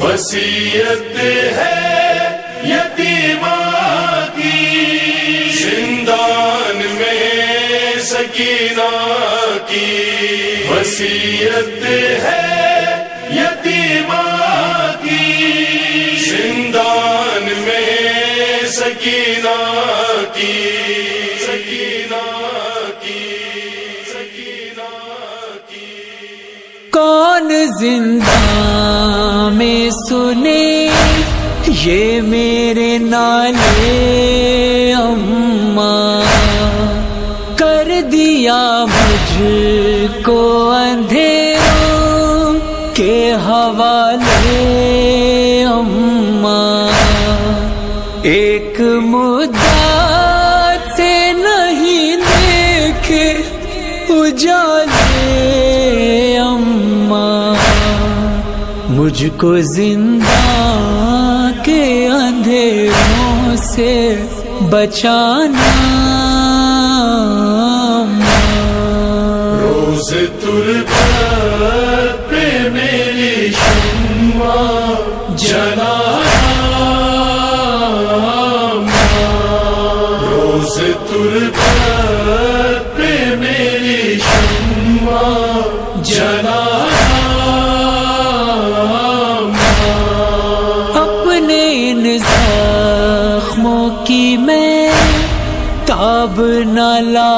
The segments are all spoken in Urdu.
وصیت ہے یتیمہ کی، زندان میں سکینہ کی، وصیت ہے یتیمہ کی، زندان میں سکینہ کی، سکینہ کی، سکینہ کی۔ کون زندان میں سنے یہ میرے نالے اماں، کر دیا مجھ کو اندھیروں کے حوالے اماں، ایک مدت سے نہیں دیکھے اجالے اماں، مجھ کو زندہ کے اندھیروں سے بچانا۔ روز تربت پہ میری شمع جلانا، روز تربت پہ میری شمع جلانا، اپنے ان زخموں کی میں تاب نہ لا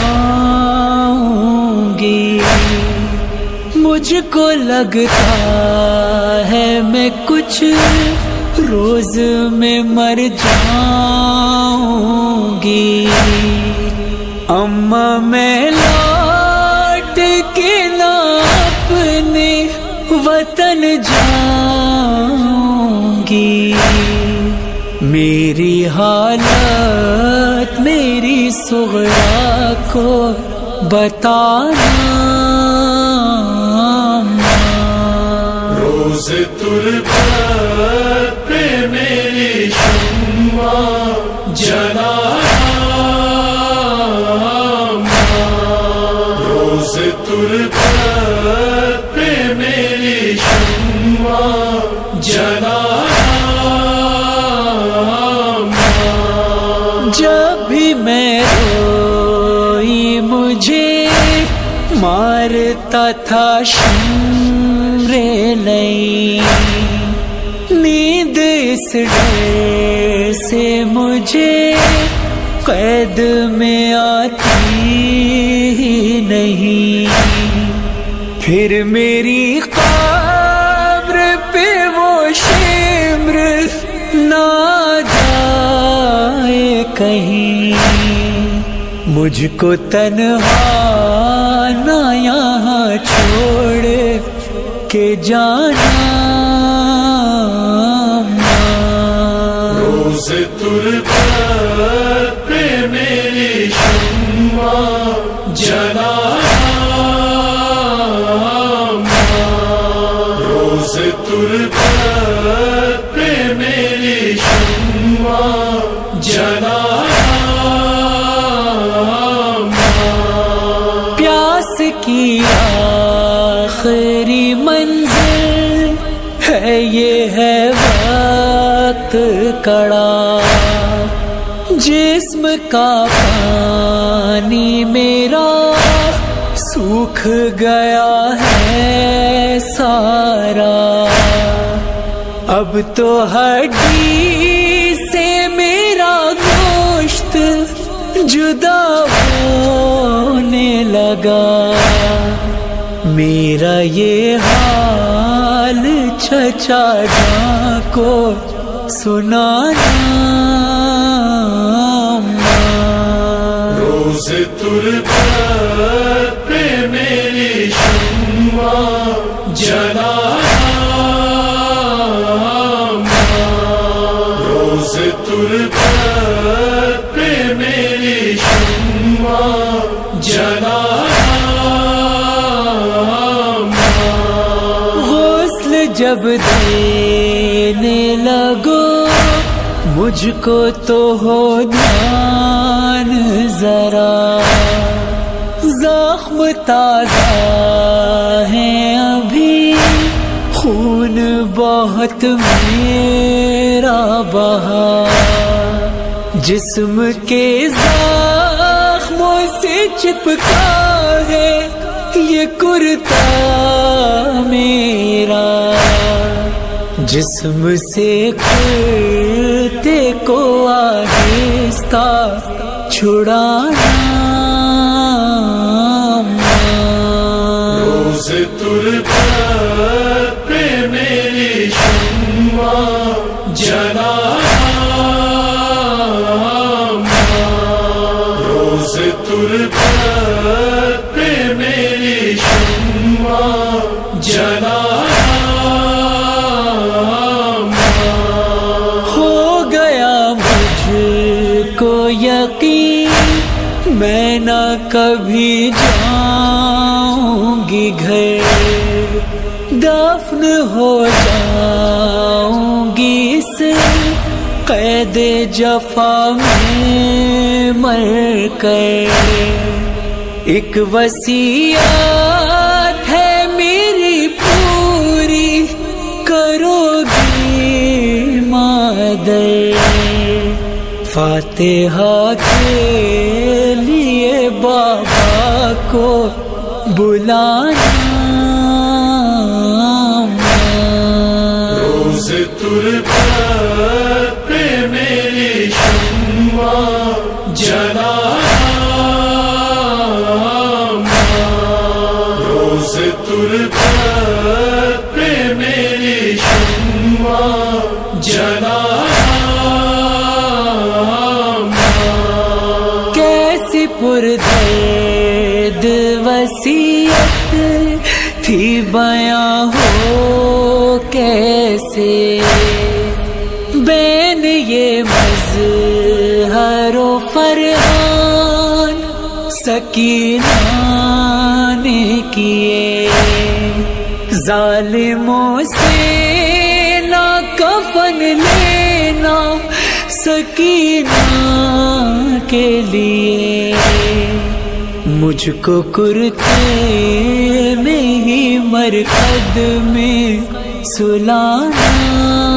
پاؤں گی، مجھ کو لگتا ہے میں کچھ روز میں مر جاؤں گی، اماں میں لوٹ کے نہ اپنے وطن جاؤں گی، میری حالت میری صغرا کو بتانا۔ روز تربت پہ میری شمع جلانا، روز تربت پہ میری شمع جلانا، جب بھی میں روئی مجھے مارتا تھا شمر لئی، نیند اس ڈر سے مجھے قید میں آتی ہی نہیں، پھر میری قبر پہ وہ شمر نہ جائے کہیں، مجھ کو تنہا نہ یہاں چھوڑ کے جانا۔ روز تربت پہ میری شمع جلانا، روز تربت پہ میری شمع جلانا، پیاس کی آخری منزل ہے یہ ہے وقت کڑا، جسم کا پانی میرا سوکھ گیا ہے سارا، اب تو ہڈی سے میرا گوشت جدا ہونے لگا، میرا یہ حال چچا جاں کو سنانا۔ روز تربت پہ میری شمع جلانا، روز تربت پہ میری شمع جلانا، غسل جب دینے لگو مجھ کو تو ہو دھیان ذرا، زخم تازہ ہیں ابھی خون بہت میرا بہا، جسم کے زخموں سے چپکا ہے یہ کرتا میرا، جسم سے کرتے کو آہستہ چھڑانا، روز تربت پہ میری شمع جلانا، روز تربت پہ میری شمع جلانا، ہو گیا مجھ کو یقین میں نہ کبھی جاؤں گی گھر، دفن ہو جاؤں گی اس قید جفا میں مر کر، ایک وصیت ہے میری پوری کرو گی مادر، فاتحہ کے لیے بابا کو بلانا، روز تربت پہ میری شمع جلانا، روز تربت پہ میری شمع جلانا، کیسی پردرد وصیت تھی بیاں ہو کیسے، بین یہ مظہر و فرحان سکینہ نے کیے، ظالموں سے نہ کفن لینا سکینہ کے لیے، مجھ کو کرتے میں ہی مرقد میں سلانا،